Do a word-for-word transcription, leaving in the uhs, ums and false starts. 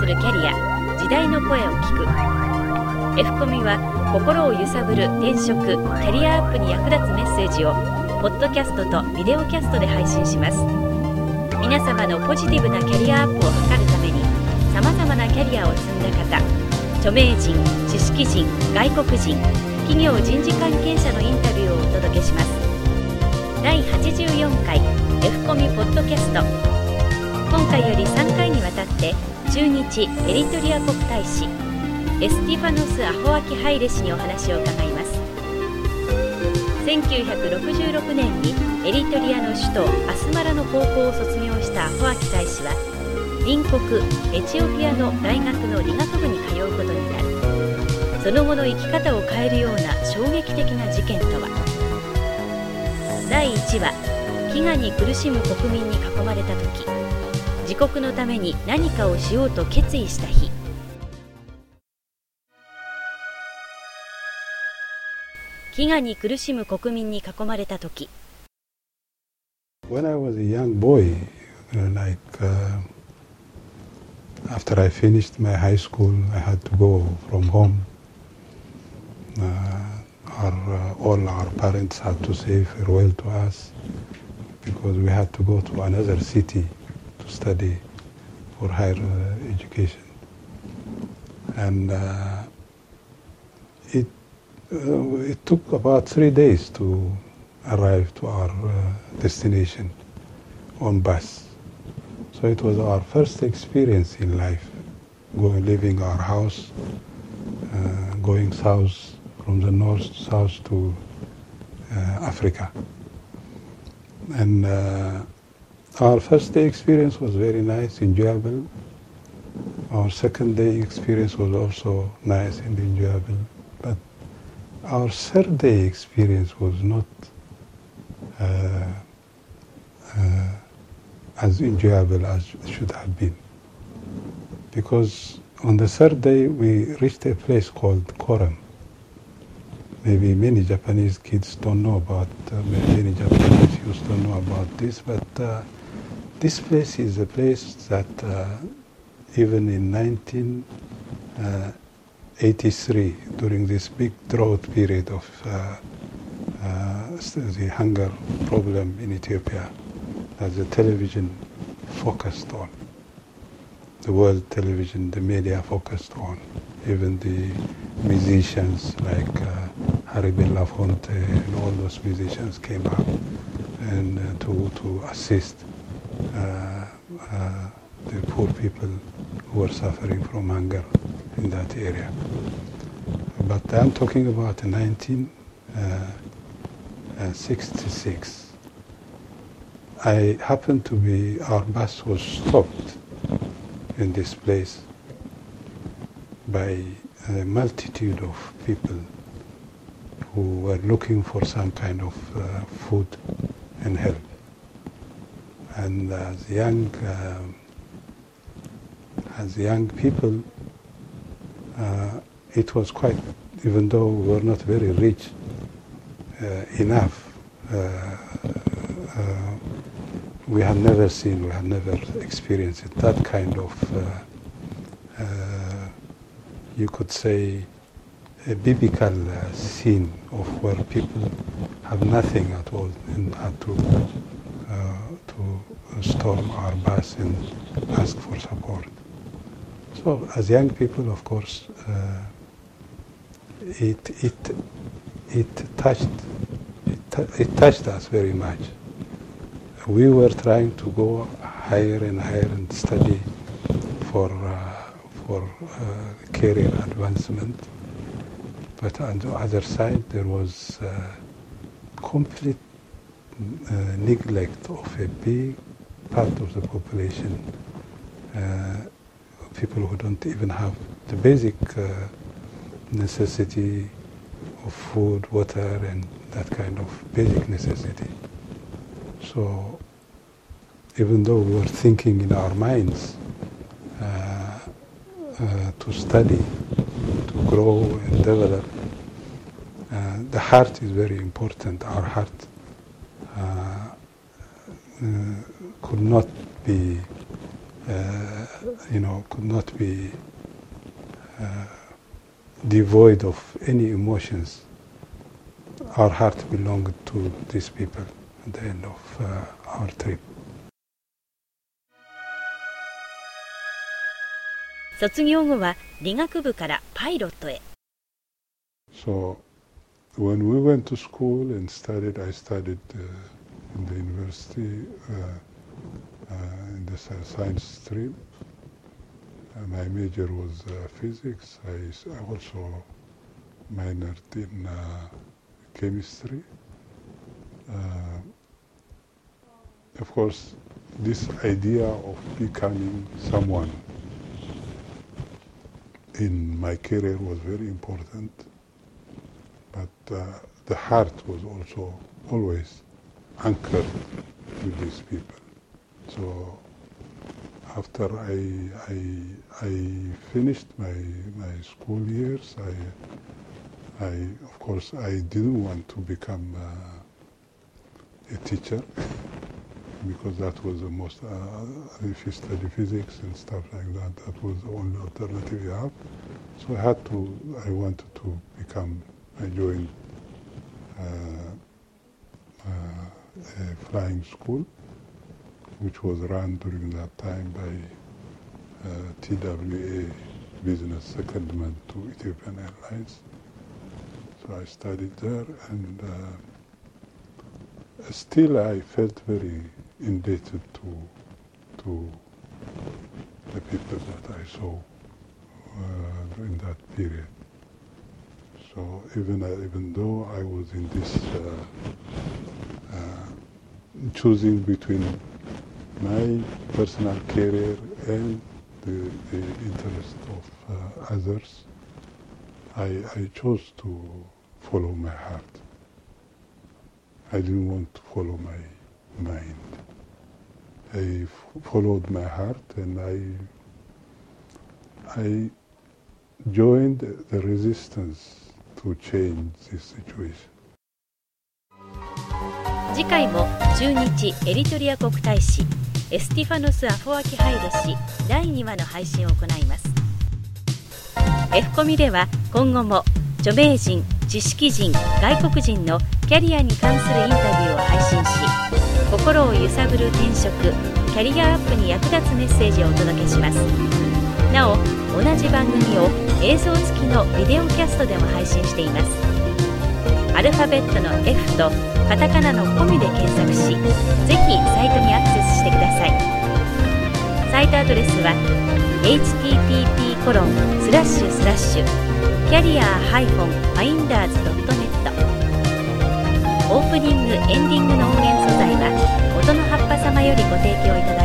るキャリア、時代の声を聞く。 F コミは心を揺さぶる転職・キャリアアップに役立つメッセージをポッドキャストとビデオキャストで配信します。皆様のポジティブなキャリアアップを図るために、さまざまなキャリアを積んだ方、著名人、知識人、外国人、企業人事関係者のインタビューをお届けします。だいはちじゅうよんかい F コミポッドキャスト。今回よりさんかいにわたって駐日エリトリア国大使エスティファノス・アホアキ・ハイレ氏にお話を伺います。せんきゅうひゃくろくじゅうろくねんにエリトリアの首都アスマラの高校を卒業したアホアキ大使は、隣国エチオピアの大学の理学部に通うことになる。その後の生き方を変えるような衝撃的な事件とは。だいいちわ、飢餓に苦しむ国民に囲まれた時、自国のために何かをしようと決意した日。飢餓に苦しむ国民に囲まれた時。 When I was a young boy, uh, like uh, after I finished my high school, I had to go from home. Uh, our, uh, all our parents had to say farewell to us because we had to go to another city to study for higher uh, education. And uh, it, uh, it took about three days to arrive to our uh, destination on bus. So it was our first experience in life, going, leaving our house, uh, going south, from the north south to uh, Africa. And uh, our first day experience was very nice, enjoyable. Our second day experience was also nice and enjoyable. But our third day experience was not uh, uh, as enjoyable as it should have been. Because on the third day we reached a place called Koram. Maybe many Japanese kids don't know about, uh, many Japanese youth don't know about this, but uh, this place is a place that uh, even in nineteen eighty-three, during this big drought period of uh, uh, the hunger problem in Ethiopia, that the television focused on, the world television, the media focused on, even the musicians like uh, Harry Belafonte and all those musicians came up and uh, to, to assist uh, uh, the poor people who were suffering from hunger in that area. But I'm talking about nineteen sixty-six. I happened to be, our bus was stopped in this place by a multitude of people who were looking for some kind of uh, food and help. And as young, uh, as young people, uh, it was quite, even though we were not very rich uh, enough, uh, uh, we had never seen, we had never experienced it, that kind of, uh, uh, you could say, a biblical uh, scene of where people have nothing at all and had to, uh, to storm our bus and ask for support. So as young people, of course, uh, it, it, it, touched, it, it touched us very much. We were trying to go higher and higher and study for, uh, for uh, career advancement. But on the other side, there was uh, complete uh, neglect of a big part of the population, uh, people who don't even have the basic uh, necessity of food, water, and that kind of basic necessity. So even though we were thinking in our minds uh, uh, to study, to grow and develop, uh, the heart is very important. Our heart uh, uh, could not be uh, you know, could not be uh, devoid of any emotions. Our heart belonged to these people at the end of uh, our trip. 卒業後は理学部からパイロットへ。 So when we went to school and studied, I studied uh, in the university uh, uh, in the science stream. Uh, my major was uh, physics. I, I also minored in uh, chemistry. Uh, of course, this idea of becoming someone in my career was very important, but uh, the heart was also always anchored with these people. So after I, I, I finished my, my school years, I, I, of course, I didn't want to become uh, a teacher because that was the most, uh, if you study physics and stuff like that, that was the only alternative you have. So I had to, I wanted to become, I joined uh, uh, a flying school, which was run during that time by uh, T W A business secondment to Ethiopian Airlines. So I studied there, and uh, still I felt very indebted to to the people that I saw uh, in that period. So even uh, even though I was in this uh, uh, choosing between my personal career and the, the interest of uh, others, I, I chose to follow my heart. I didn't want to follow my mind. I f- followed my heart, and I I joined the resistance to change this situation. 次回も駐日エリトリア国大使エスティファノス・アフォアキハイド氏だいにわの配信を行います。 F コミでは今後も著名人、知識人、外国人のキャリアに関するインタビューを配信し、心を揺さぶる転職、キャリアアップに役立つメッセージをお届けします。なお、同じ番組を映像付きのビデオキャストでも配信しています。アルファベットの F とカタカナのコミで検索し、ぜひサイトにアクセスしてください。サイトアドレスは エイチティーピーピーコロンスラッシュスラッシュキャリアファインダーズドットネット。オープニングエンディングの音源素材は音の葉っぱ様よりご提供いただきます。